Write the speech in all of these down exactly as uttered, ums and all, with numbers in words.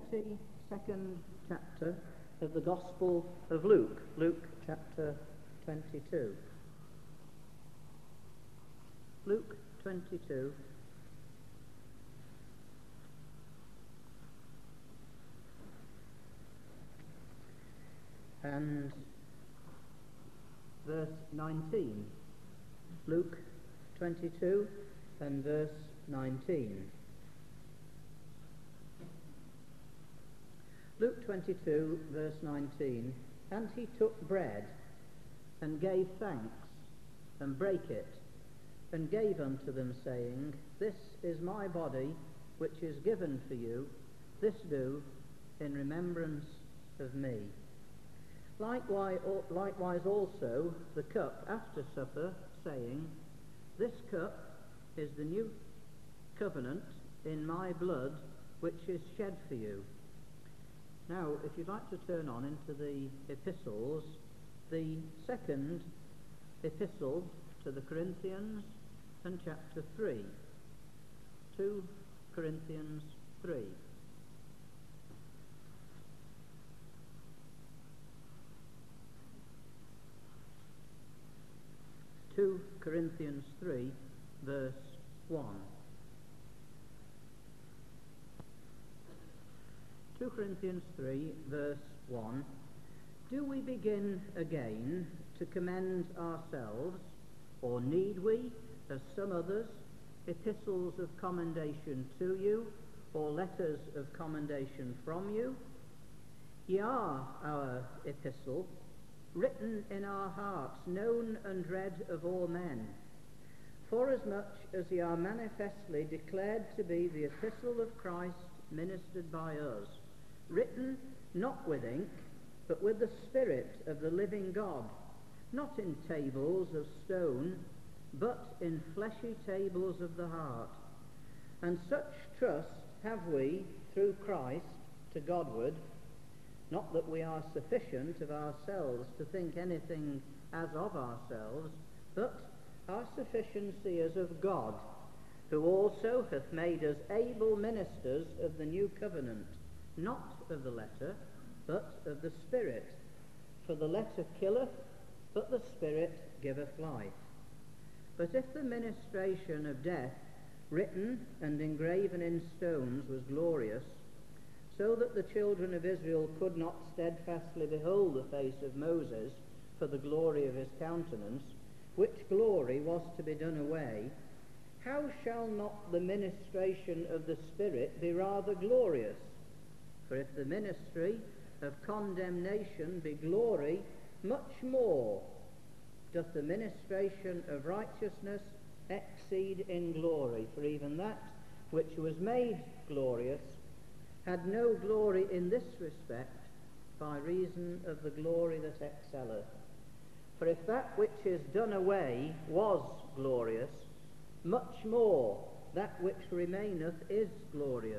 twenty-second chapter of the Gospel of Luke, Luke chapter twenty-two. Luke twenty-two. And verse nineteen. Luke twenty-two and verse nineteen. Luke twenty-two, verse nineteen. And he took bread, and gave thanks, and brake it, and gave unto them, saying, This is my body, which is given for you. This do in remembrance of me. Likewise, likewise also the cup after supper, saying, This cup is the new covenant in my blood, which is shed for you. Now, if you'd like to turn on into the epistles, the second epistle to the Corinthians and chapter three. Second Corinthians three. Second Corinthians three, verse one. Second Corinthians three, verse one. Do we begin again to commend ourselves, or need we, as some others, epistles of commendation to you, or letters of commendation from you? Ye are our epistle, written in our hearts, known and read of all men, forasmuch as ye are manifestly declared to be the epistle of Christ ministered by us, written not with ink, but with the Spirit of the living God, not in tables of stone, but in fleshy tables of the heart. And such trust have we through Christ to Godward, not that we are sufficient of ourselves to think anything as of ourselves, but our sufficiency is of God, who also hath made us able ministers of the new covenant, not of the letter, but of the Spirit. For the letter killeth, but the Spirit giveth life. But if the ministration of death, written and engraven in stones, was glorious, so that the children of Israel could not steadfastly behold the face of Moses for the glory of his countenance, which glory was to be done away, how shall not the ministration of the Spirit be rather glorious? For if the ministry of condemnation be glory, much more doth the ministration of righteousness exceed in glory. For even that which was made glorious had no glory in this respect, by reason of the glory that excelleth. For if that which is done away was glorious, much more that which remaineth is glorious.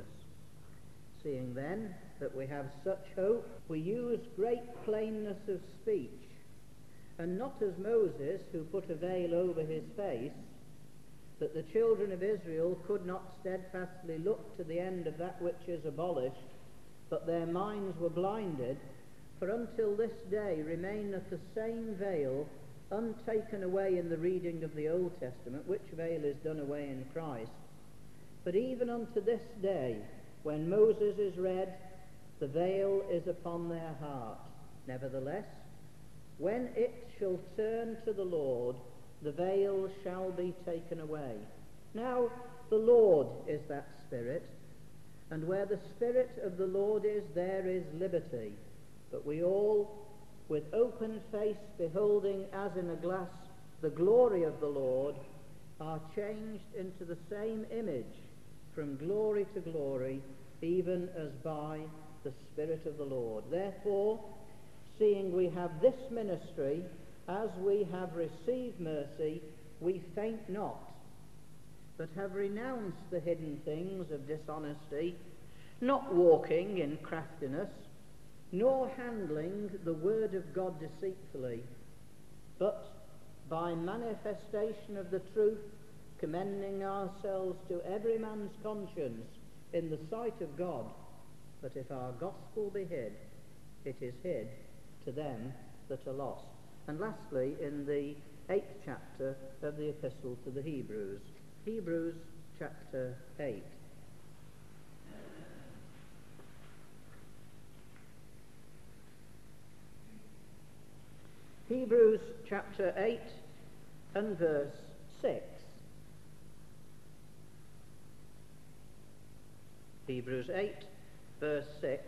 Seeing then that we have such hope, we use great plainness of speech, and not as Moses, who put a veil over his face, that the children of Israel could not steadfastly look to the end of that which is abolished, but their minds were blinded. For until this day remaineth the same veil untaken away in the reading of the Old Testament, which veil is done away in Christ. But even unto this day, when Moses is read, the veil is upon their heart. Nevertheless, when it shall turn to the Lord, the veil shall be taken away. Now the Lord is that Spirit, and where the Spirit of the Lord is, there is liberty. But we all, with open face, beholding as in a glass the glory of the Lord, are changed into the same image from glory to glory, even as by the Spirit of the Lord. Therefore, seeing we have this ministry, as we have received mercy, we faint not, but have renounced the hidden things of dishonesty, not walking in craftiness, nor handling the word of God deceitfully, but by manifestation of the truth, commending ourselves to every man's conscience in the sight of God. But if our gospel be hid, it is hid to them that are lost. And lastly, in the eighth chapter of the Epistle to the Hebrews, Hebrews chapter eight. Hebrews chapter eight and verse six. Hebrews eight, verse six.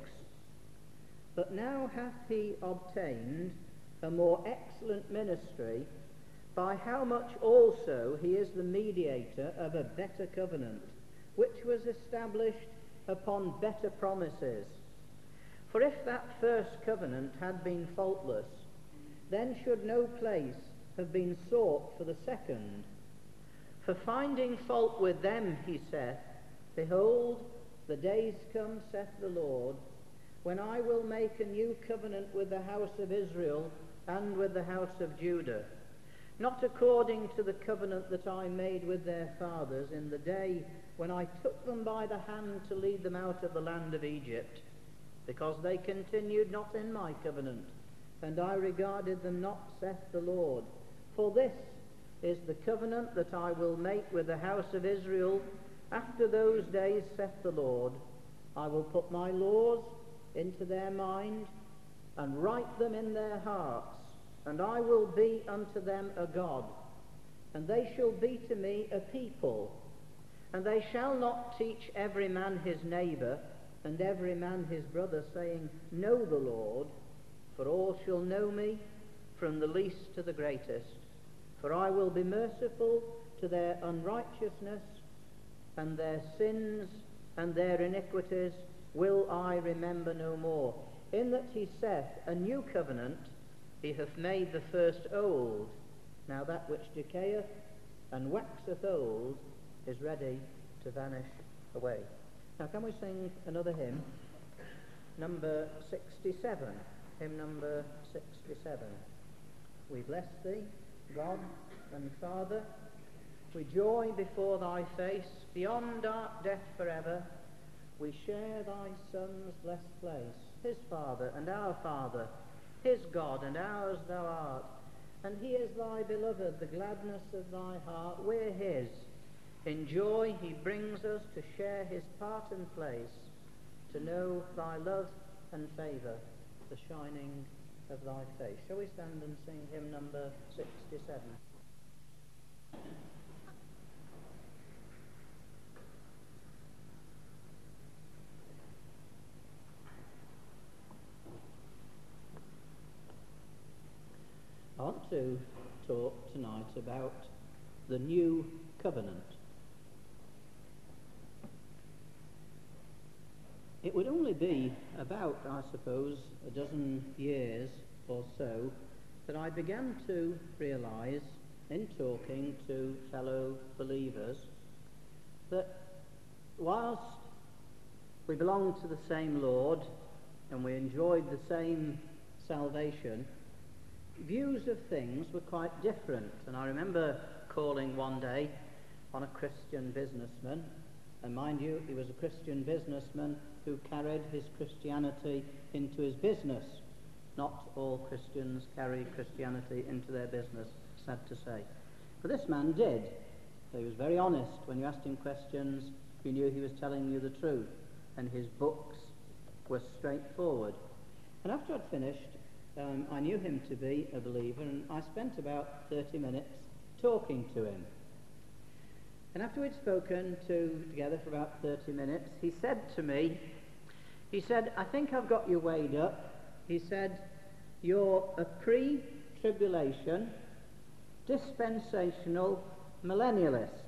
But now hath he obtained a more excellent ministry, by how much also he is the mediator of a better covenant, which was established upon better promises. For if that first covenant had been faultless, then should no place have been sought for the second. For finding fault with them, he saith, Behold, the days come, saith the Lord, when I will make a new covenant with the house of Israel and with the house of Judah, not according to the covenant that I made with their fathers in the day when I took them by the hand to lead them out of the land of Egypt, because they continued not in my covenant, and I regarded them not, saith the Lord. For this is the covenant that I will make with the house of Israel after those days, saith the Lord. I will put my laws into their mind, and write them in their hearts, and I will be unto them a God, and they shall be to me a people. And they shall not teach every man his neighbour, and every man his brother, saying, Know the Lord, for all shall know me, from the least to the greatest. For I will be merciful to their unrighteousness, and their sins and their iniquities will I remember no more. In that he saith, A new covenant he hath made the first old. Now that which decayeth and waxeth old is ready to vanish away. Now can we sing another hymn? Number sixty-seven. Hymn number sixty-seven. We bless thee, God and Father. We joy before thy face, beyond dark death forever. We share thy Son's blessed place, his Father and our Father, his God and ours thou art. And he is thy beloved, the gladness of thy heart. We're his. In joy he brings us to share his part and place, to know thy love and favour, the shining of thy face. Shall we stand and sing hymn number sixty-seven? I want to talk tonight about the new covenant. It would only be about, I suppose, a dozen years or so that I began to realise, in talking to fellow believers, that whilst we belonged to the same Lord and we enjoyed the same salvation, views of things were quite different. And I remember calling one day on a Christian businessman, and mind you, he was a Christian businessman who carried his Christianity into his business. Not all Christians carry Christianity into their business, sad to say. But this man did. He was very honest. When you asked him questions, you knew he was telling you the truth, and his books were straightforward. And after I'd finished, Um, I knew him to be a believer, and I spent about thirty minutes talking to him. And after we'd spoken to, together for about thirty minutes, he said to me, he said, I think I've got you weighed up. He said, you're a pre-tribulation, dispensational millennialist.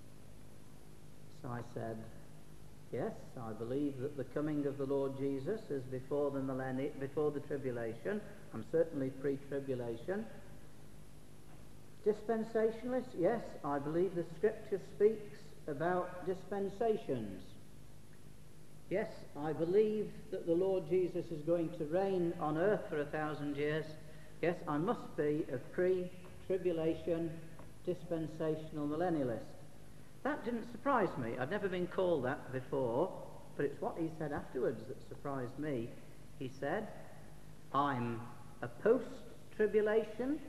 So I said, yes, I believe that the coming of the Lord Jesus is before the millennium, before the tribulation. I'm certainly pre-tribulation. Dispensationalist, yes, I believe the Scripture speaks about dispensations. Yes, I believe that the Lord Jesus is going to reign on earth for a thousand years. Yes, I must be a pre-tribulation, dispensational millennialist. That didn't surprise me. I'd never been called that before. but it's what he said afterwards that surprised me. He said, I'm a post-tribulation,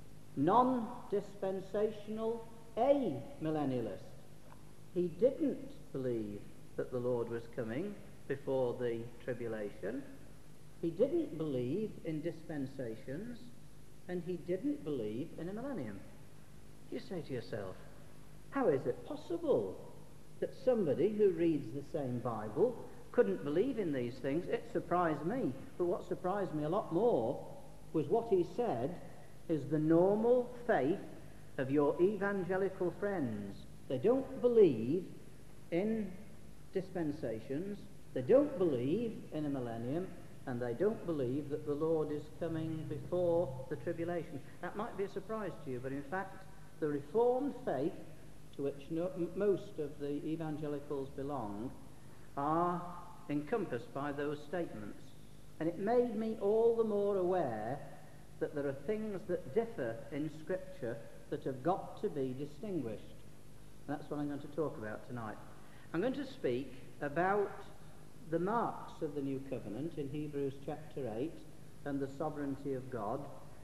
non-dispensational, a-millennialist. He didn't believe that the Lord was coming before the tribulation. He didn't believe in dispensations, and he didn't believe in a millennium. You say to yourself, how is it possible that somebody who reads the same Bible couldn't believe in these things? It surprised me, but what surprised me a lot more was what he said is the normal faith of your evangelical friends. They don't believe in dispensations, they don't believe in a millennium, and they don't believe that the Lord is coming before the tribulation. That might be a surprise to you, but in fact, the Reformed faith, to which no, m- most of the evangelicals belong, are encompassed by those statements. And it made me all the more aware that there are things that differ in Scripture that have got to be distinguished. And that's what I'm going to talk about tonight. I'm going to speak about the marks of the New Covenant in Hebrews chapter eight and the sovereignty of God.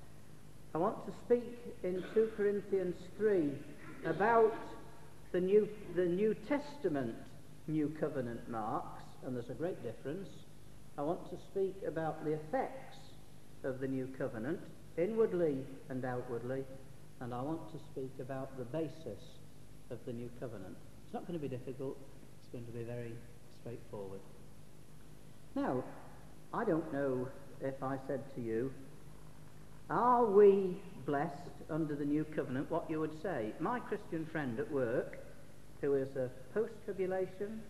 I want to speak in two Corinthians three about the New, the New Testament New Covenant marks, and there's a great difference. I want to speak about the effects of the New Covenant, inwardly and outwardly, and I want to speak about the basis of the New Covenant. It's not going to be difficult, it's going to be very straightforward. Now, I don't know if I said to you, are we blessed under the New Covenant, what you would say. My Christian friend at work, who is a post-tribulation,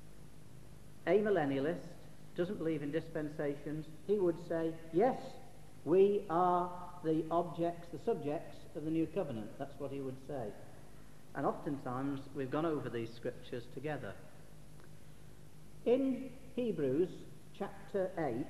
amillennialist, doesn't believe in dispensations, he would say, yes, we are the objects, the subjects of the New Covenant. That's what he would say. And oftentimes we've gone over these scriptures together. In Hebrews chapter eight,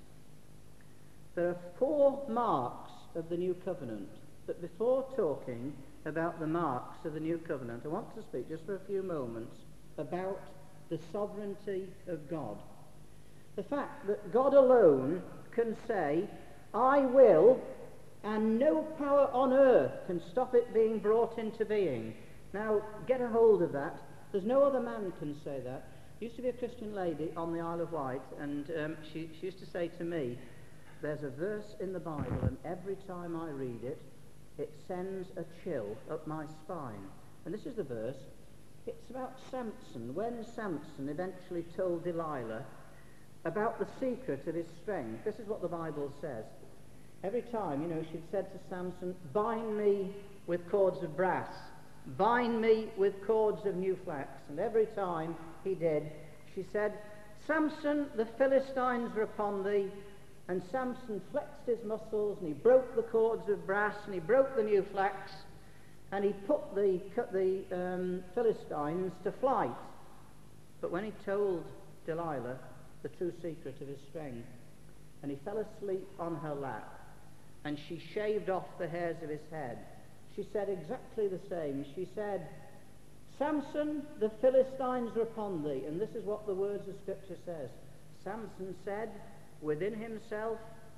there are four marks of the New Covenant. But before talking about the marks of the New Covenant, I want to speak just for a few moments about the sovereignty of God. The fact that God alone can say, I will, and no power on earth can stop it being brought into being. Now, get a hold of that. There's no other man can say that. There used to be a Christian lady on the Isle of Wight, and um, she, she used to say to me, there's a verse in the Bible, and every time I read it, it sends a chill up my spine. And this is the verse. It's about Samson. When Samson eventually told Delilah about the secret of his strength, this is what the Bible says. Every time, you know, she'd said to Samson, bind me with cords of brass, bind me with cords of new flax. And every time he did, she said, Samson, the Philistines are upon thee. And Samson flexed his muscles, and he broke the cords of brass, and he broke the new flax, and he put the, the um, Philistines to flight. But when he told Delilah the true secret of his strength, and he fell asleep on her lap, and she shaved off the hairs of his head, she said exactly the same. She said, Samson, the Philistines are upon thee. And this is what the words of Scripture says. Samson said within himself,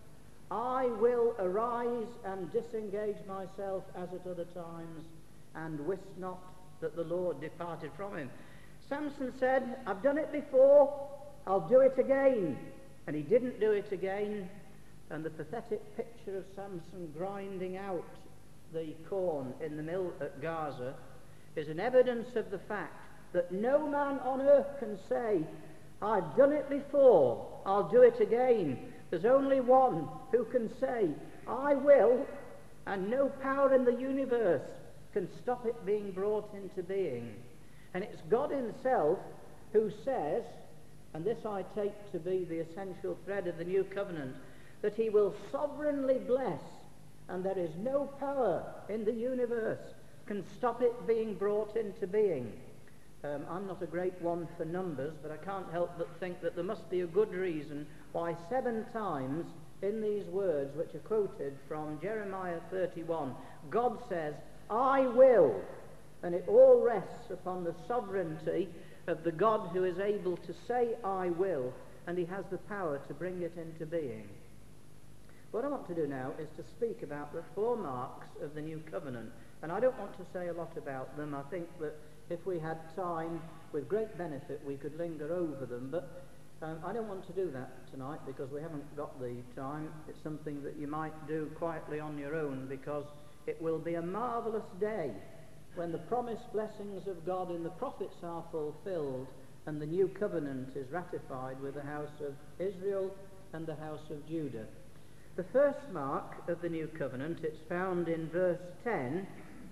I will arise and disengage myself as at other times, and wist not that the Lord departed from him. Samson said, I've done it before, I'll do it again. And he didn't do it again, and the pathetic picture of Samson grinding out the corn in the mill at Gaza is an evidence of the fact that no man on earth can say, I've done it before, I'll do it again. There's only one who can say, I will, and no power in the universe can stop it being brought into being. And it's God himself who says, and this I take to be the essential thread of the New Covenant, that he will sovereignly bless, and there is no power in the universe can stop it being brought into being. Um, I'm not a great one for numbers, but I can't help but think that there must be a good reason why seven times in these words, which are quoted from Jeremiah thirty-one, God says, I will, and it all rests upon the sovereignty of the God who is able to say, I will, and he has the power to bring it into being. What I want to do now is to speak about the four marks of the new covenant. And I don't want to say a lot about them. I think that if we had time, with great benefit, we could linger over them. But um, I don't want to do that tonight because we haven't got the time. It's something that you might do quietly on your own, because it will be a marvellous day when the promised blessings of God in the prophets are fulfilled and the new covenant is ratified with the house of Israel and the house of Judah. The first mark of the new covenant, it's found in verse ten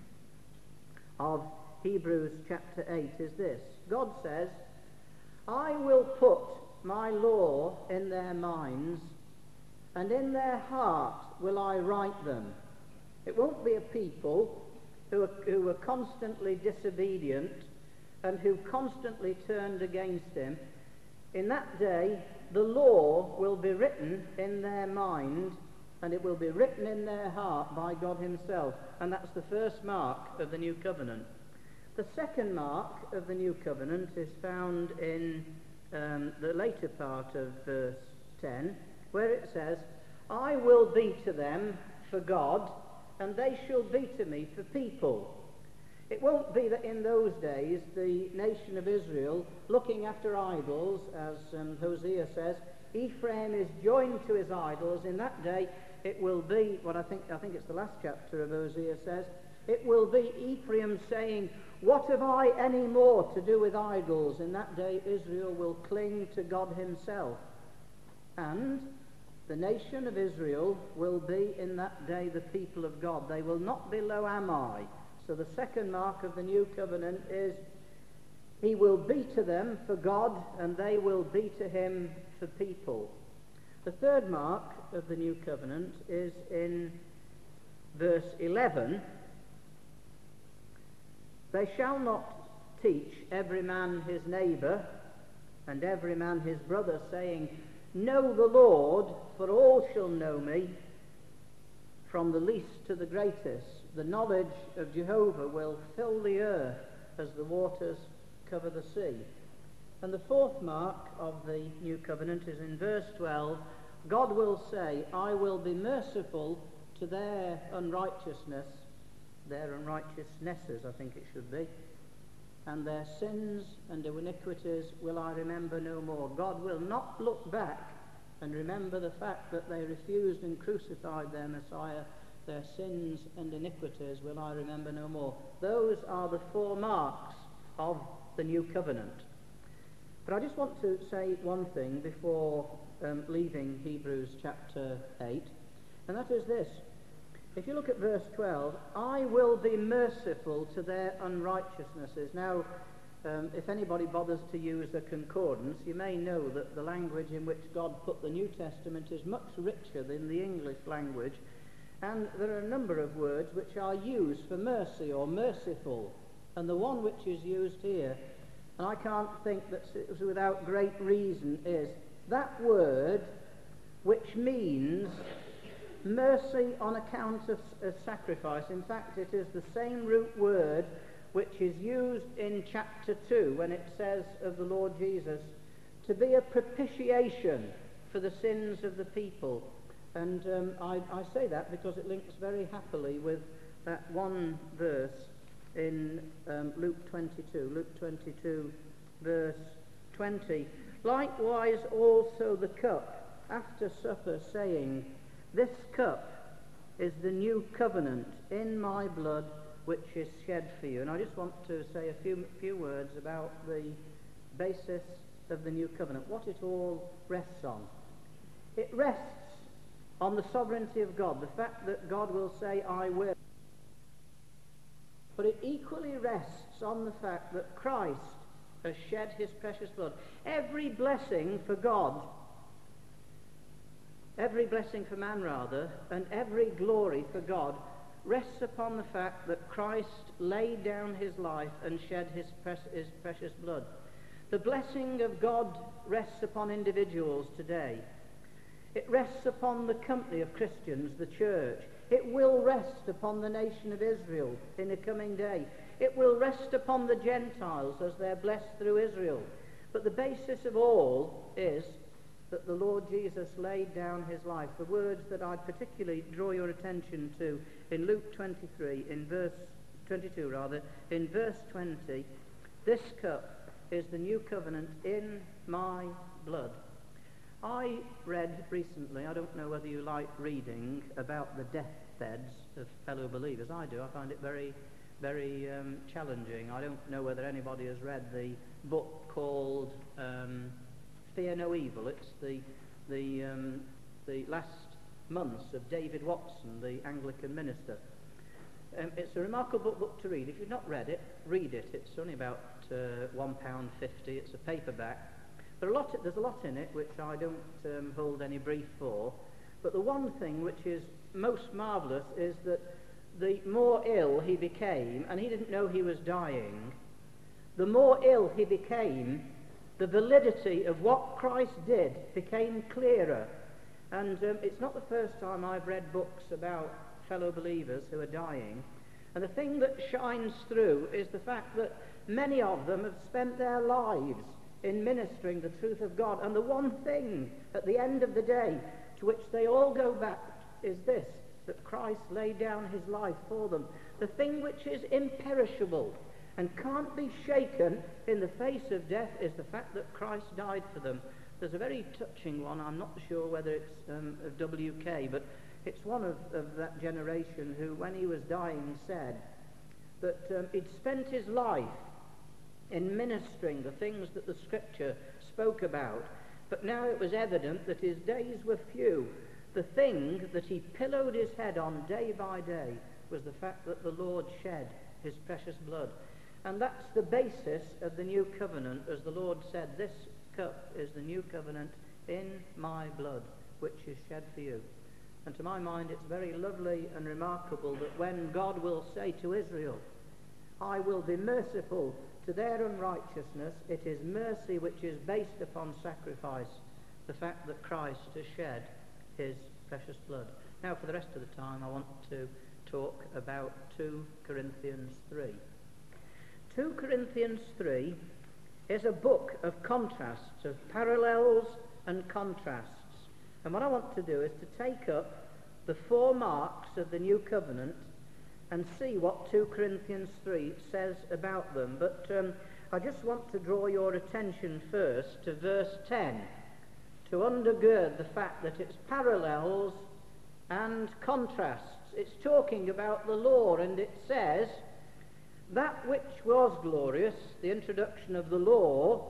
of Hebrews chapter eight, is this. God says, I will put my law in their minds, and in their heart will I write them. It won't be a people who are, who are constantly disobedient and who constantly turned against him. In that day, the law will be written in their mind, and it will be written in their heart by God himself. And that's the first mark of the new covenant. The second mark of the new covenant is found in um, the later part of verse ten, where it says, I will be to them for God, and they shall be to me for people. It won't be that in those days the nation of Israel, looking after idols, as um, Hosea says, Ephraim is joined to his idols. In that day it will be, what I think, I think it's the last chapter of Hosea says, it will be Ephraim saying, what have I any more to do with idols? In that day Israel will cling to God himself. And the nation of Israel will be in that day the people of God. They will not be lo ami. So the second mark of the new covenant is he will be to them for God, and they will be to him for people. The third mark of the new covenant is in verse eleven. They shall not teach every man his neighbour and every man his brother, saying, know the Lord, for all shall know me, from the least to the greatest. The knowledge of Jehovah will fill the earth as the waters cover the sea. And the fourth mark of the new covenant is in verse twelve. God will say, I will be merciful to their unrighteousness, their unrighteousnesses, I think it should be, and their sins and iniquities will I remember no more. God will not look back and remember the fact that they refused and crucified their Messiah. Their sins and iniquities will I remember no more. Those are the four marks of the new covenant. But I just want to say one thing before um, leaving Hebrews chapter eight, and that is this. If you look at verse twelve, I will be merciful to their unrighteousnesses. Now, um, if anybody bothers to use a concordance, you may know that the language in which God put the New Testament is much richer than the English language. And there are a number of words which are used for mercy or merciful. And the one which is used here, and I can't think that it's without great reason, is that word which means mercy on account of, of sacrifice. In fact, it is the same root word which is used in chapter two when it says of the Lord Jesus to be a propitiation for the sins of the people. And um, I, I say that because it links very happily with that one verse in um, Luke twenty-two. Luke twenty-two, verse twenty. Likewise also the cup after supper, saying, this cup is the new covenant in my blood, which is shed for you. And I just want to say a few, few words about the basis of the new covenant, what it all rests on. It rests on the sovereignty of God, the fact that God will say, I will. But it equally rests on the fact that Christ has shed his precious blood. Every blessing for God, every blessing for man rather, and every glory for God rests upon the fact that Christ laid down his life and shed his, pre- his precious blood. The blessing of God rests upon individuals today. It rests upon the company of Christians, the church. It will rest upon the nation of Israel in the coming day. It will rest upon the Gentiles as they're blessed through Israel. But the basis of all is that the Lord Jesus laid down his life. The words that I'd particularly draw your attention to in Luke twenty-three, in verse twenty-two rather, in verse twenty, this cup is the new covenant in my blood. I read recently, I don't know whether you like reading about the deathbeds of fellow believers. I do. I find it very, very um, challenging. I don't know whether anybody has read the book called um, Fear No Evil. It's the the um, the last months of David Watson, the Anglican minister. Um, it's a remarkable book to read. If you've not read it, read it. It's only about uh, one pound fifty. It's a paperback. There are a lot, there's a lot in it which I don't um, hold any brief for. But the one thing which is most marvellous is that the more ill he became, and he didn't know he was dying, the more ill he became, the validity of what Christ did became clearer. And um, it's not the first time I've read books about fellow believers who are dying. And the thing that shines through is the fact that many of them have spent their lives in ministering the truth of God. And the one thing at the end of the day to which they all go back is this, that Christ laid down his life for them. The thing which is imperishable and can't be shaken in the face of death is the fact that Christ died for them. There's a very touching one. I'm not sure whether it's um, of W K, but it's one of, of that generation who, when he was dying, said that um, he'd spent his life in ministering the things that the Scripture spoke about, but now it was evident that his days were few. The thing that he pillowed his head on day by day was the fact that the Lord shed his precious blood. And that's the basis of the new covenant, as the Lord said, this cup is the new covenant in my blood, which is shed for you. And to my mind, it's very lovely and remarkable that when God will say to Israel, I will be merciful to their unrighteousness, it is mercy which is based upon sacrifice, the fact that Christ has shed his precious blood. Now, for the rest of the time, I want to talk about two Corinthians three. two Corinthians three is a book of contrasts, of parallels and contrasts. And what I want to do is to take up the four marks of the new covenant and see what two Corinthians three says about them. But um, I just want to draw your attention first to verse ten, to undergird the fact that it's parallels and contrasts. It's talking about the law, and it says, that which was glorious, the introduction of the law,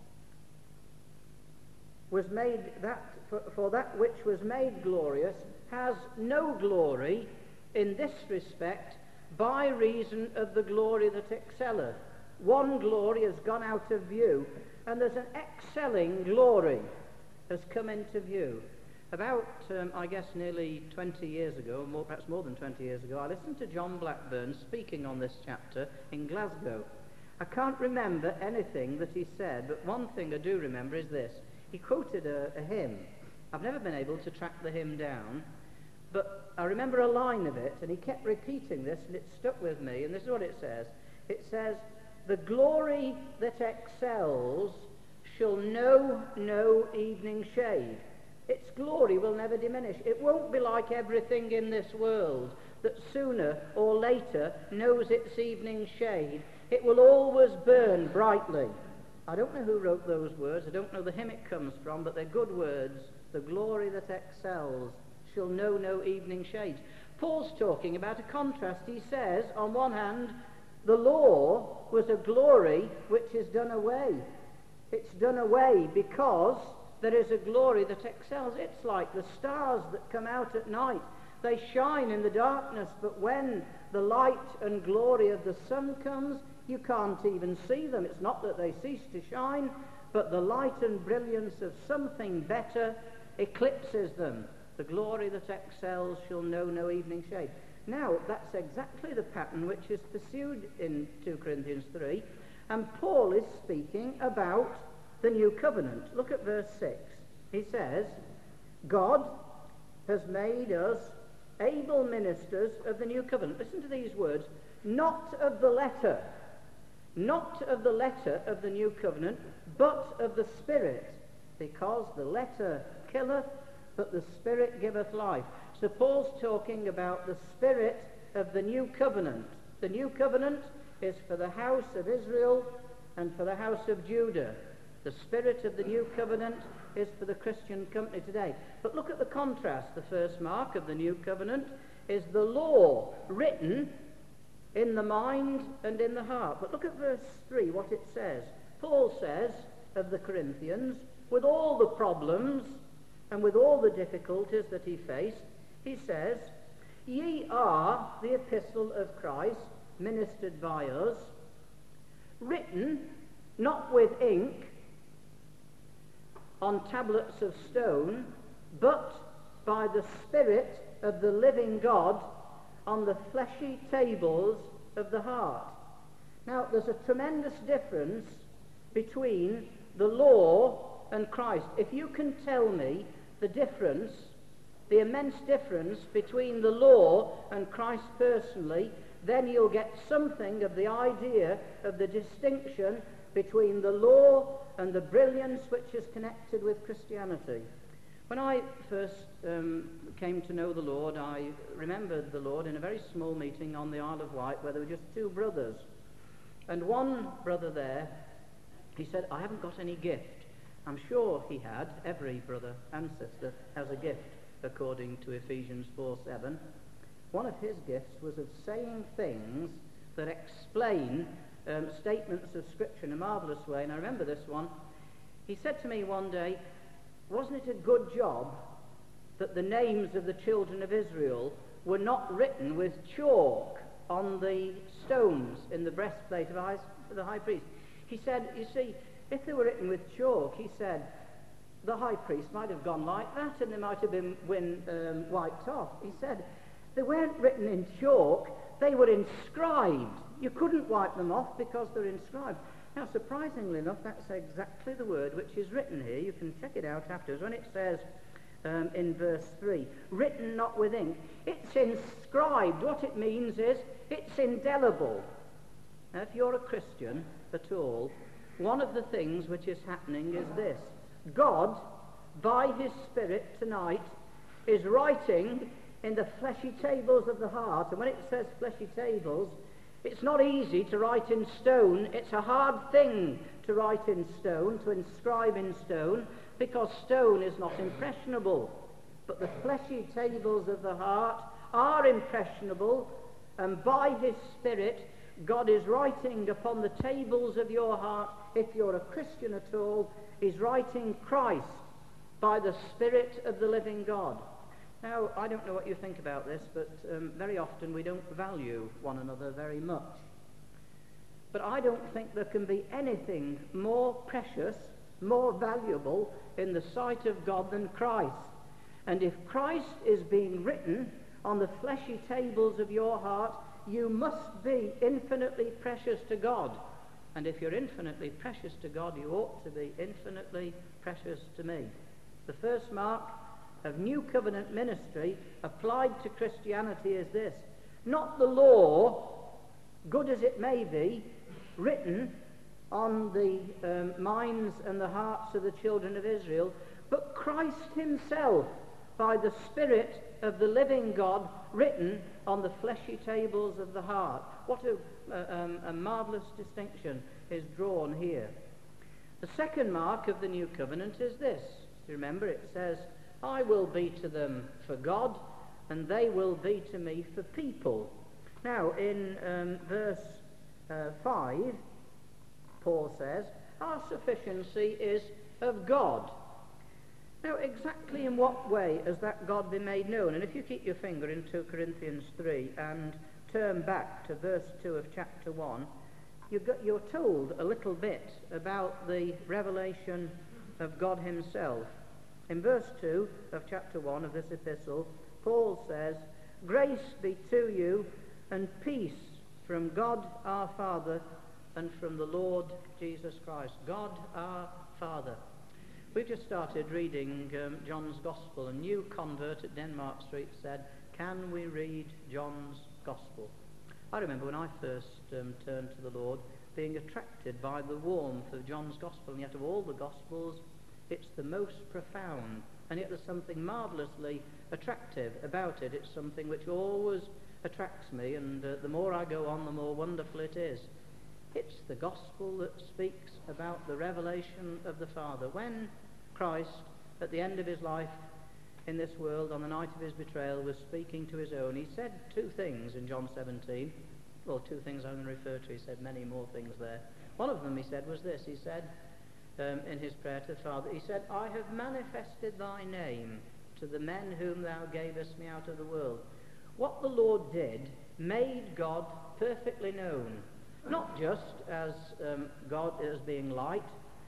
was made, that for, for that which was made glorious has no glory in this respect, by reason of the glory that excelleth. One glory has gone out of view, and there's an excelling glory has come into view. About, um, I guess, nearly twenty years ago, more, perhaps more than twenty years ago, I listened to John Blackburn speaking on this chapter in Glasgow. I can't remember anything that he said, but one thing I do remember is this. He quoted a, a hymn. I've never been able to track the hymn down, but I remember a line of it, and he kept repeating this, and it stuck with me, and this is what it says. It says, the glory that excels shall know no evening shade. Its glory will never diminish. It won't be like everything in this world that sooner or later knows its evening shade. It will always burn brightly. I don't know who wrote those words. I don't know the hymn it comes from, but they're good words. The glory that excels shall know no evening shades. Paul's talking about a contrast. He says, on one hand, the law was a glory which is done away. It's done away because there is a glory that excels. It's like the stars that come out at night. They shine in the darkness, but when the light and glory of the sun comes, you can't even see them. It's not that they cease to shine, but the light and brilliance of something better eclipses them. The glory that excels shall know no evening shade. Now, that's exactly the pattern which is pursued in two Corinthians three, and Paul is speaking about the new covenant. Look at verse six. He says, God has made us able ministers of the new covenant. Listen to these words. not of the letter, not of the letter of the new covenant, but of the Spirit, because the letter killeth, but the Spirit giveth life. So Paul's talking about the Spirit of the new covenant. The new covenant is for the house of Israel and for the house of Judah. The Spirit of the new covenant is for the Christian company today. But look at the contrast. The first mark of the new covenant is the law written in the mind and in the heart. But look at verse three, what it says. Paul says of the Corinthians, with all the problems and with all the difficulties that he faced, he says, ye are the epistle of Christ, ministered by us, written not with ink on tablets of stone, but by the Spirit of the living God on the fleshy tables of the heart. Now, there's a tremendous difference between the law and Christ. If you can tell me the difference, the immense difference between the law and Christ personally, then you'll get something of the idea of the distinction between the law and the brilliance which is connected with Christianity. When I first um, came to know the Lord, I remembered the Lord in a very small meeting on the Isle of Wight where there were just two brothers. And one brother there, he said, I haven't got any gift. I'm sure he had. Every brother and sister has a gift, according to Ephesians four seven. One of his gifts was of saying things that explain um, statements of Scripture in a marvellous way. And I remember this one. He said to me one day, wasn't it a good job that the names of the children of Israel were not written with chalk on the stones in the breastplate of the high priest? He said, you see, if they were written with chalk, he said, the high priest might have gone like that and they might have been win, um, wiped off. He said, they weren't written in chalk, they were inscribed. You couldn't wipe them off because they're inscribed. Now, surprisingly enough, that's exactly the word which is written here. You can check it out afterwards. When it says um, in verse three, written not with ink, it's inscribed. What it means is it's indelible. Now, if you're a Christian at all, one of the things which is happening is this. God, by his Spirit tonight, is writing in the fleshy tables of the heart. And when it says fleshy tables, it's not easy to write in stone. It's a hard thing to write in stone, to inscribe in stone, because stone is not impressionable. But the fleshy tables of the heart are impressionable, and by his Spirit, God is writing upon the tables of your heart, if you're a Christian at all, he's writing Christ by the Spirit of the living God. Now, I don't know what you think about this, but um, very often we don't value one another very much. But I don't think there can be anything more precious, more valuable in the sight of God than Christ. And if Christ is being written on the fleshy tables of your heart, you must be infinitely precious to God. And if you're infinitely precious to God, you ought to be infinitely precious to me. The first mark of new covenant ministry applied to Christianity is this: not the law, good as it may be, written on the um, minds and the hearts of the children of Israel, but Christ himself, by the Spirit of the living God, written on the fleshy tables of the heart. What a, a, um, a marvellous distinction is drawn here. The second mark of the new covenant is this. You remember, it says, I will be to them for God, and they will be to me for people. Now, in um, verse uh, five, Paul says, our sufficiency is of God. Now, exactly in what way has that God been made known? And if you keep your finger in two Corinthians three and turn back to verse two of chapter one, you got, you're told a little bit about the revelation of God himself. In verse two of chapter one of this epistle, Paul says, grace be to you and peace from God our Father and from the Lord Jesus Christ. God our Father. We've just started reading um, John's Gospel. A new convert at Denmark Street said, can we read John's Gospel? I remember when I first um, turned to the Lord, being attracted by the warmth of John's Gospel, and yet of all the Gospels, it's the most profound, and yet there's something marvellously attractive about it. It's something which always attracts me, and uh, the more I go on, the more wonderful it is. It's the Gospel that speaks about the revelation of the Father. When Christ, at the end of his life in this world, on the night of his betrayal, was speaking to his own, he said two things in John seventeen. Well, two things I'm going to refer to. He said many more things there. One of them, he said, was this. He said, um, in his prayer to the Father, he said, I have manifested thy name to the men whom thou gavest me out of the world. What the Lord did made God perfectly known, not just as um, God as being light,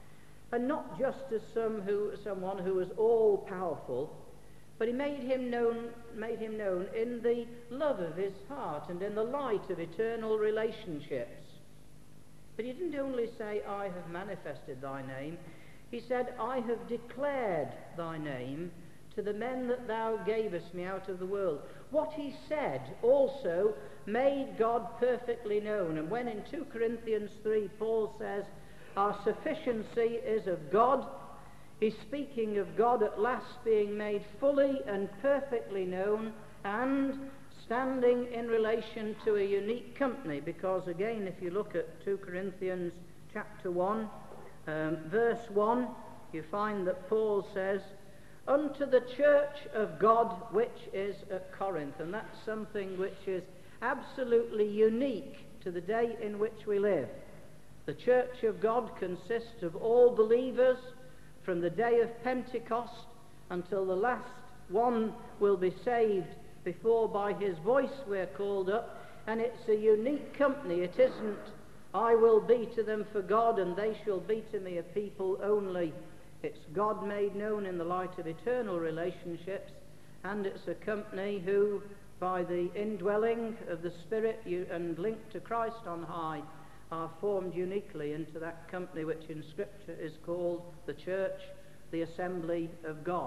and not just as some who, someone who was all-powerful, but he made him known, made him known in the love of his heart and in the light of eternal relationships. But he didn't only say, I have manifested thy name. He said, I have declared thy name to the men that thou gavest me out of the world. What he said also made God perfectly known. And when in two Corinthians three Paul says, our sufficiency is of God, he's speaking of God at last being made fully and perfectly known and standing in relation to a unique company. Because again, if you look at two Corinthians chapter one, um, verse one, you find that Paul says, unto the church of God which is at Corinth. And that's something which is absolutely unique to the day in which we live. The church of God consists of all believers from the day of Pentecost until the last one will be saved before by his voice we're called up. And it's a unique company. It isn't, I will be to them for God and they shall be to me a people only. It's God made known in the light of eternal relationships, and it's a company who, by the indwelling of the Spirit and linked to Christ on high, are formed uniquely into that company which in Scripture is called the church, the assembly of God.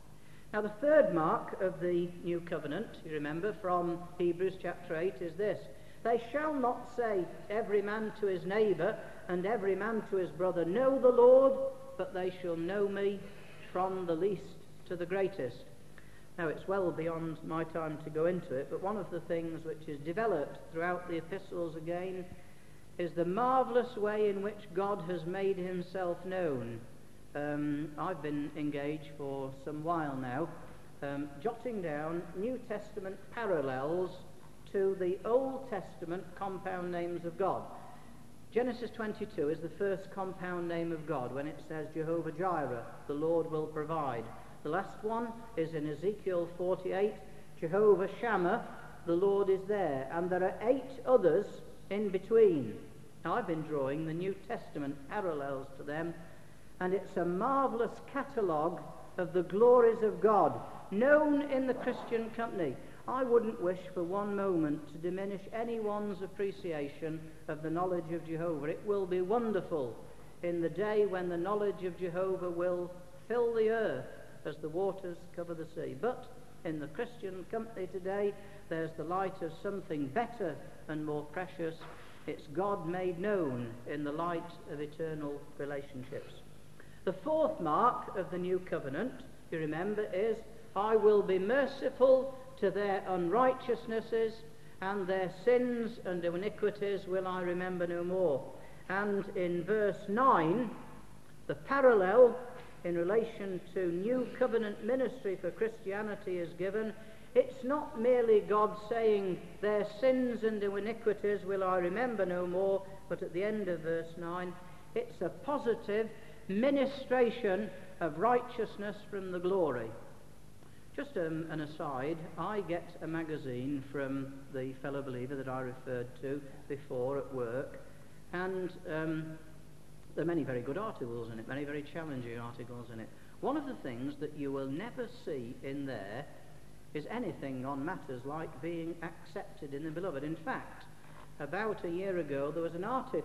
Now the third mark of the new covenant, you remember from Hebrews chapter eight, is this. They shall not say every man to his neighbour and every man to his brother, know the Lord, but they shall know me from the least to the greatest. Now it's well beyond my time to go into it, but one of the things which is developed throughout the epistles again is the marvellous way in which God has made himself known. Um, I've been engaged for some while now, um, jotting down New Testament parallels to the Old Testament compound names of God. Genesis twenty-two is the first compound name of God when it says Jehovah Jireh, the Lord will provide. The last one is in Ezekiel forty-eight, Jehovah Shammah, the Lord is there. And there are eight others in between. Now I've been drawing the New Testament parallels to them, and it's a marvellous catalogue of the glories of God known in the Christian company. I wouldn't wish for one moment to diminish anyone's appreciation of the knowledge of Jehovah. It will be wonderful in the day when the knowledge of Jehovah will fill the earth as the waters cover the sea. But in the Christian company today, there's the light of something better and more precious. It's God made known in the light of eternal relationships. The fourth mark of the new covenant, you remember, is I will be merciful to their unrighteousnesses, and their sins and iniquities will I remember no more. And in verse nine, the parallel in relation to new covenant ministry for Christianity is given. It's not merely God saying their sins and iniquities will I remember no more, but at the end of verse nine, it's a positive ministration of righteousness from the glory. Just um, an aside, I get a magazine from the fellow believer that I referred to before at work, and um, there are many very good articles in it, many very challenging articles in it. One of the things that you will never see in there is anything on matters like being accepted in the beloved. In fact, about a year ago there was an article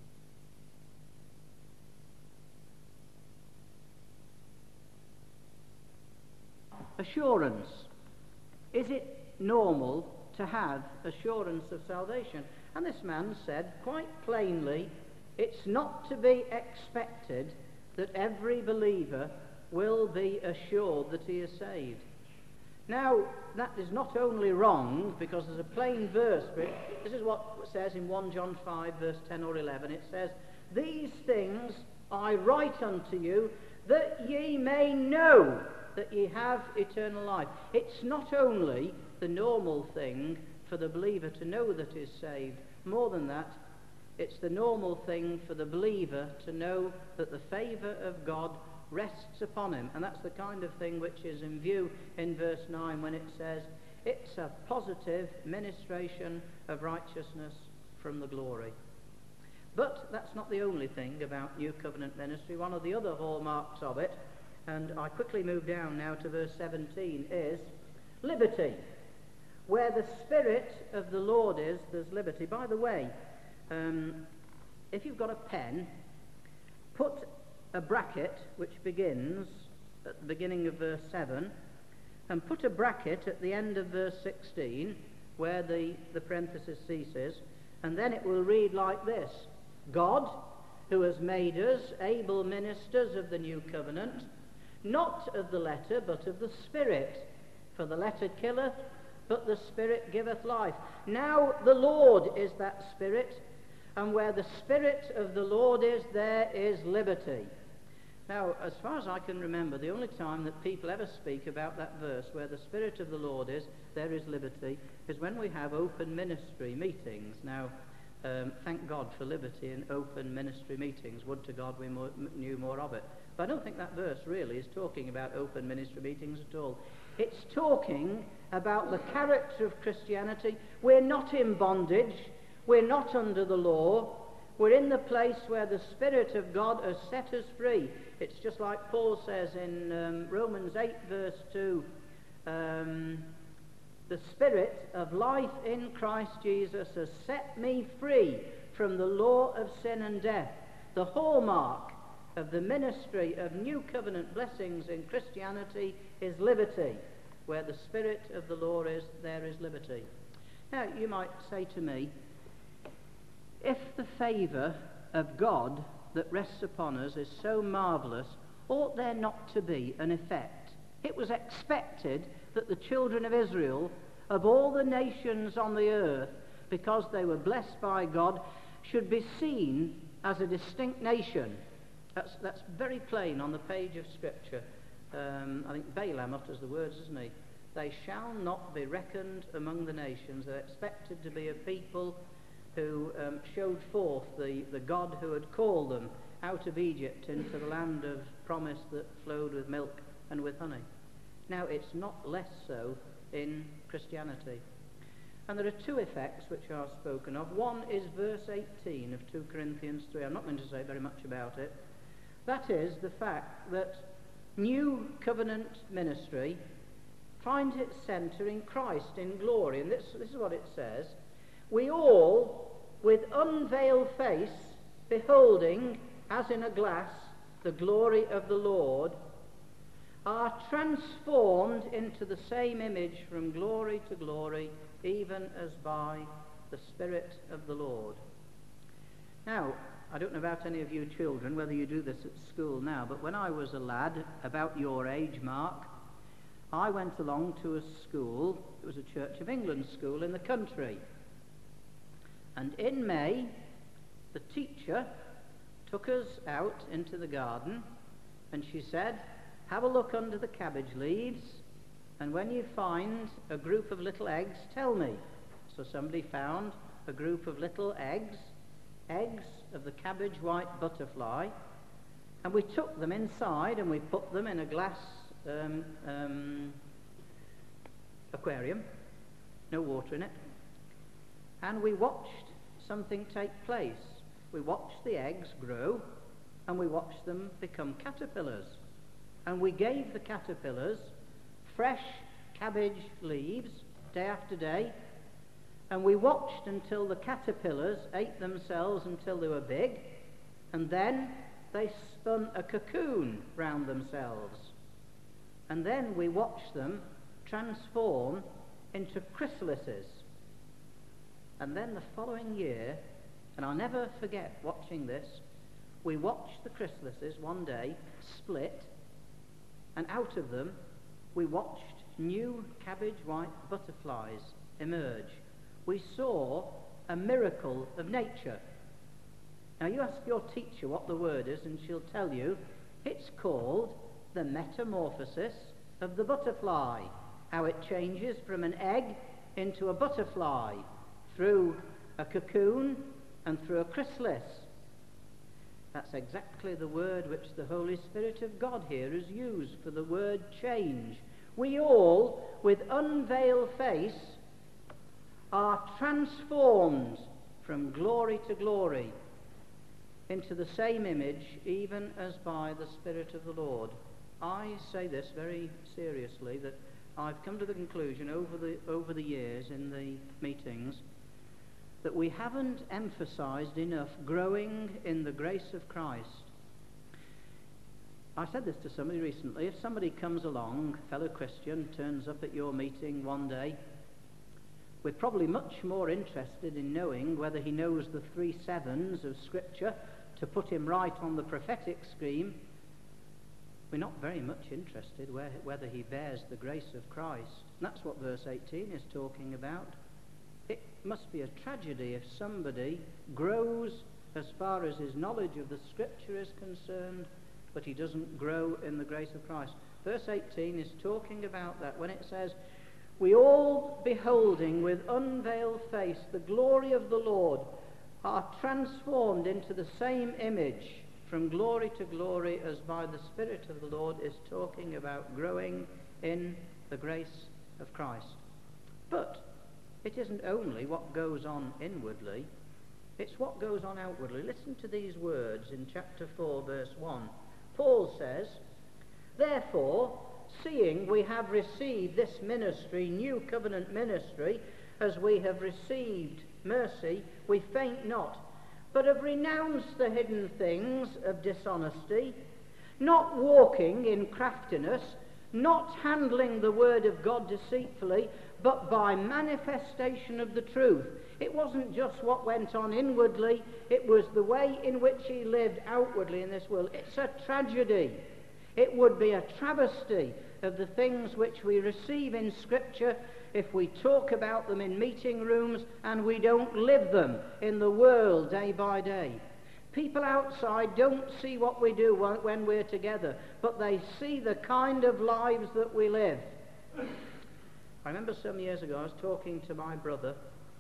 assurance. Is it normal to have assurance of salvation? And this man said quite plainly, it's not to be expected that every believer will be assured that he is saved. Now, that is not only wrong, because there's a plain verse, but this is what it says in First John five, verse ten or eleven. It says, these things I write unto you, that ye may know that ye have eternal life. It's not only the normal thing for the believer to know that he is saved. More than that, it's the normal thing for the believer to know that the favour of God rests upon him. And that's the kind of thing which is in view in verse nine when it says, it's a positive ministration of righteousness from the glory. But that's not the only thing about New Covenant ministry. One of the other hallmarks of it, and I quickly move down now to verse seventeen, is liberty. Where the Spirit of the Lord is, there's liberty. By the way, um, if you've got a pen, put a bracket which begins at the beginning of verse seven, and put a bracket at the end of verse sixteen, where the, the parenthesis ceases, and then it will read like this: God, who has made us able ministers of the new covenant, not of the letter, but of the Spirit. For the letter killeth, but the Spirit giveth life. Now the Lord is that Spirit, and where the Spirit of the Lord is, there is liberty. Now, as far as I can remember, the only time that people ever speak about that verse, where the Spirit of the Lord is, there is liberty, is when we have open ministry meetings. Now, um, thank God for liberty in open ministry meetings. Would to God we more, knew more of it. But I don't think that verse really is talking about open ministry meetings at all. It's talking about the character of Christianity. We're not in bondage. We're not under the law. We're in the place where the Spirit of God has set us free. It's just like Paul says in um, Romans eight, verse two, um, the Spirit of life in Christ Jesus has set me free from the law of sin and death. The hallmark of the ministry of New Covenant blessings in Christianity is liberty. Where the Spirit of the Lord is, there is liberty. Now, you might say to me, if the favour of God that rests upon us is so marvellous, ought there not to be an effect? It was expected that the children of Israel, of all the nations on the earth, because they were blessed by God, should be seen as a distinct nation. That's, that's very plain on the page of Scripture. Um, I think Balaam utters the words, doesn't he? They shall not be reckoned among the nations. They're expected to be a people who um, showed forth the, the God who had called them out of Egypt into the land of promise that flowed with milk and with honey. Now, it's not less so in Christianity. And there are two effects which are spoken of. One is verse eighteen of Second Corinthians three. I'm not going to say very much about it. That is the fact that New Covenant ministry finds its centre in Christ, in glory. And this, this is what it says: we all, with unveiled face, beholding, as in a glass, the glory of the Lord, are transformed into the same image from glory to glory, even as by the Spirit of the Lord. Now, I don't know about any of you children, whether you do this at school now, but when I was a lad, about your age, Mark, I went along to a school. It was a Church of England school in the country. And in May, the teacher took us out into the garden, and she said, have a look under the cabbage leaves, and when you find a group of little eggs, tell me. So somebody found a group of little eggs, eggs of the cabbage white butterfly, and we took them inside and we put them in a glass um, um, aquarium, no water in it, and we watched something take place. We watched the eggs grow, and we watched them become caterpillars. And we gave the caterpillars fresh cabbage leaves day after day, and we watched until the caterpillars ate themselves until they were big, and then they spun a cocoon round themselves. And then we watched them transform into chrysalises. And then the following year, and I'll never forget watching this, we watched the chrysalises one day split, and out of them we watched new cabbage white butterflies emerge. We saw a miracle of nature. Now you ask your teacher what the word is and she'll tell you it's called the metamorphosis of the butterfly, how it changes from an egg into a butterfly through a cocoon and through a chrysalis. That's exactly the word which the Holy Spirit of God here has used for the word change. We all, with unveiled face, are transformed from glory to glory into the same image, even as by the Spirit of the Lord. I say this very seriously, that I've come to the conclusion over the over the years in the meetings that we haven't emphasized enough growing in the grace of Christ. I said this to somebody recently. If somebody comes along, fellow Christian, turns up at your meeting one day, we're probably much more interested in knowing whether he knows the three sevens of Scripture to put him right on the prophetic scheme. We're not very much interested where, whether he bears the grace of Christ. And that's what verse eighteen is talking about. It must be a tragedy if somebody grows as far as his knowledge of the Scripture is concerned, but he doesn't grow in the grace of Christ. Verse eighteen is talking about that when it says, we all beholding with unveiled face the glory of the Lord are transformed into the same image from glory to glory as by the Spirit of the Lord, is talking about growing in the grace of Christ. But it isn't only what goes on inwardly, it's what goes on outwardly. Listen to these words in chapter four, verse one. Paul says, therefore, seeing we have received this ministry, new covenant ministry, as we have received mercy, we faint not, but have renounced the hidden things of dishonesty, not walking in craftiness, not handling the word of God deceitfully, but by manifestation of the truth. It wasn't just what went on inwardly, it was the way in which he lived outwardly in this world. It's a tragedy. It would be a travesty of the things which we receive in Scripture if we talk about them in meeting rooms and we don't live them in the world day by day. People outside don't see what we do when we're together, but they see the kind of lives that we live. I remember some years ago I was talking to my brother,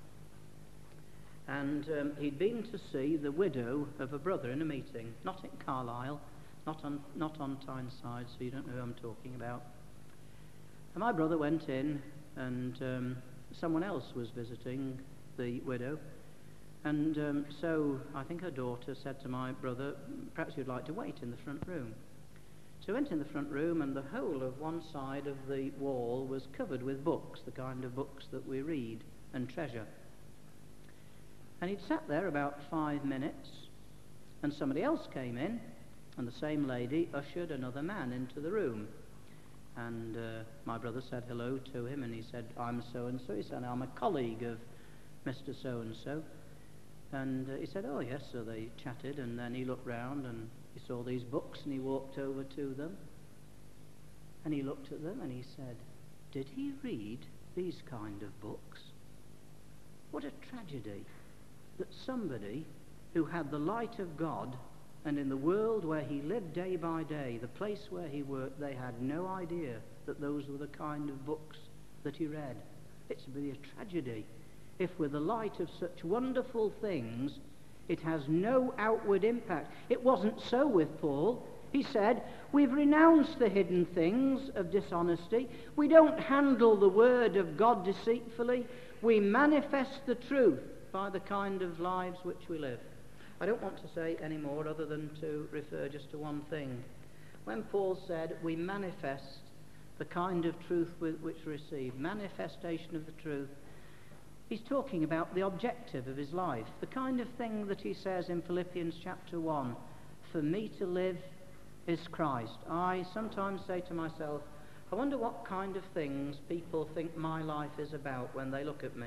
and um, he'd been to see the widow of a brother in a meeting, not in Carlisle, not on not on Tyneside, so you don't know who I'm talking about. And my brother went in, and um, someone else was visiting the widow, and um, so I think her daughter said to my brother, perhaps you'd like to wait in the front room. So he went in the front room, and the whole of one side of the wall was covered with books, the kind of books that we read and treasure. And he'd sat there about five minutes, and somebody else came in, and the same lady ushered another man into the room. And uh, my brother said hello to him, and he said, I'm so-and-so. He said, I'm a colleague of Mister So-and-so. And uh, he said, oh, yes. So they chatted, and then he looked round, and he saw these books, and he walked over to them. And he looked at them, and he said, did he read these kind of books? What a tragedy that somebody who had the light of God, and in the world where he lived day by day, the place where he worked, they had no idea that those were the kind of books that he read. It's really a tragedy if with the light of such wonderful things it has no outward impact. It wasn't so with Paul. He said, we've renounced the hidden things of dishonesty. We don't handle the word of God deceitfully. We manifest the truth by the kind of lives which we live. I don't want to say any more other than to refer just to one thing. When Paul said we manifest the kind of truth which we receive, manifestation of the truth, he's talking about the objective of his life, the kind of thing that he says in Philippians chapter one, for me to live is Christ. I sometimes say to myself, I wonder what kind of things people think my life is about when they look at me.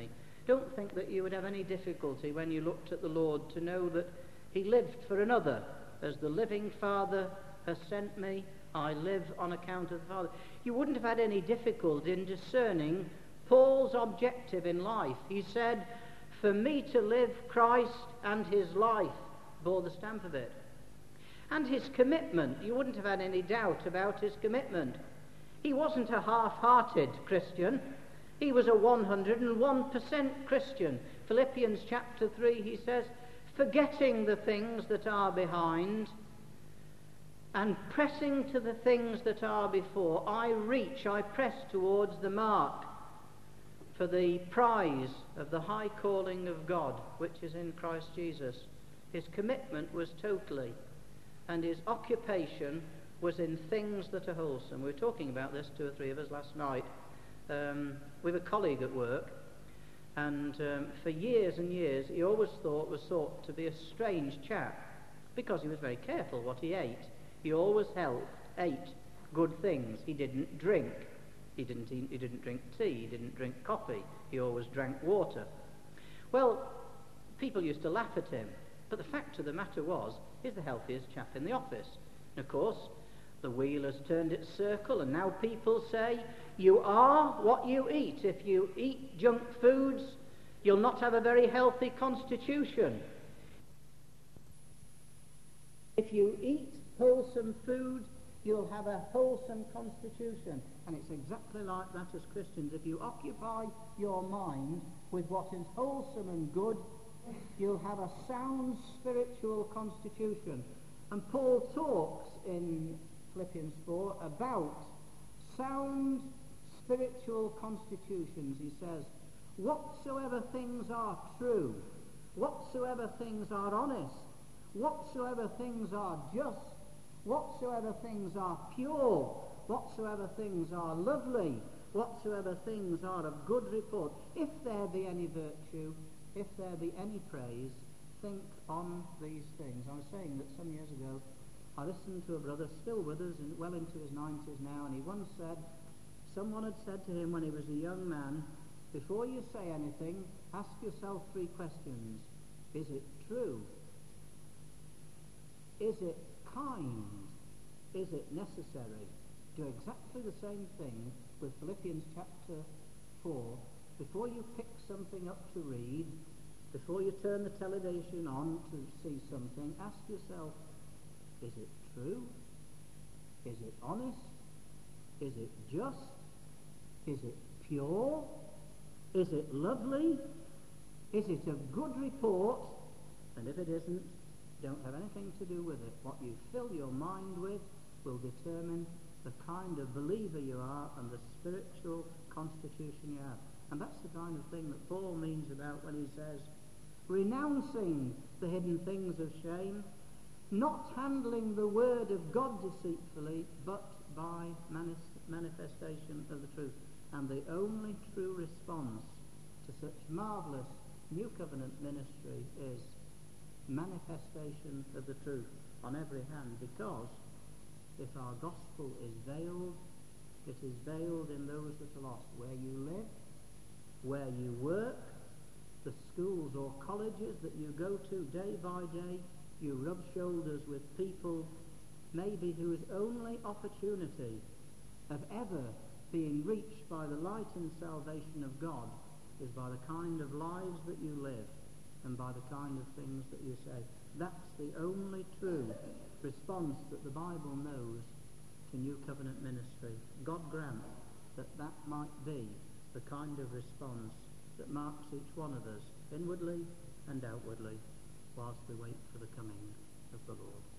don't think that you would have any difficulty when you looked at the Lord to know that he lived for another. As the living Father has sent me, I live on account of the Father. You wouldn't have had any difficulty in discerning Paul's objective in life. He said, for me to live, Christ, and his life bore the stamp of it. And his commitment, you wouldn't have had any doubt about his commitment. He wasn't a half-hearted Christian. He was a one hundred and one percent Christian. Philippians chapter three, he says, forgetting the things that are behind and pressing to the things that are before, I reach, I press towards the mark for the prize of the high calling of God, which is in Christ Jesus. His commitment was totally, and his occupation was in things that are wholesome. We were talking about this, two or three of us, last night, um, with a colleague at work, and um, for years and years he always thought was thought to be a strange chap, because he was very careful what he ate. He always held, ate good things. He didn't drink. He didn't, eat, he didn't drink tea. He didn't drink coffee. He always drank water. Well, people used to laugh at him, but the fact of the matter was, he's the healthiest chap in the office. And of course, the wheel has turned its circle, and now people say, you are what you eat. If you eat junk foods, you'll not have a very healthy constitution. If you eat wholesome food, you'll have a wholesome constitution. And it's exactly like that as Christians. If you occupy your mind with what is wholesome and good, you'll have a sound spiritual constitution. And Paul talks in Philippians four about sound spiritual constitutions. He says, whatsoever things are true, whatsoever things are honest, whatsoever things are just, whatsoever things are pure, whatsoever things are lovely, whatsoever things are of good report, if there be any virtue, if there be any praise, think on these things. I was saying that some years ago I listened to a brother still with us, in, well into his nineties now, and he once said, someone had said to him when he was a young man, before you say anything, ask yourself three questions. Is it true? Is it kind? Is it necessary? Do exactly the same thing with Philippians chapter four. Before you pick something up to read, before you turn the television on to see something, ask yourself, is it true? Is it honest? Is it just? Is it pure? Is it lovely? Is it of good report? And if it isn't, don't have anything to do with it. What you fill your mind with will determine the kind of believer you are and the spiritual constitution you have. And that's the kind of thing that Paul means about when he says, renouncing the hidden things of shame, not handling the word of God deceitfully, but by manis- manifestation of the truth. And the only true response to such marvellous new covenant ministry is manifestation of the truth on every hand, because if our gospel is veiled, it is veiled in those that are lost. Where you live, where you work, the schools or colleges that you go to day by day, you rub shoulders with people maybe whose only opportunity of ever being reached by the light and salvation of God is by the kind of lives that you live and by the kind of things that you say. That's the only true response that the Bible knows to New Covenant ministry. God grant that that might be the kind of response that marks each one of us, inwardly and outwardly, whilst we wait for the coming of the Lord.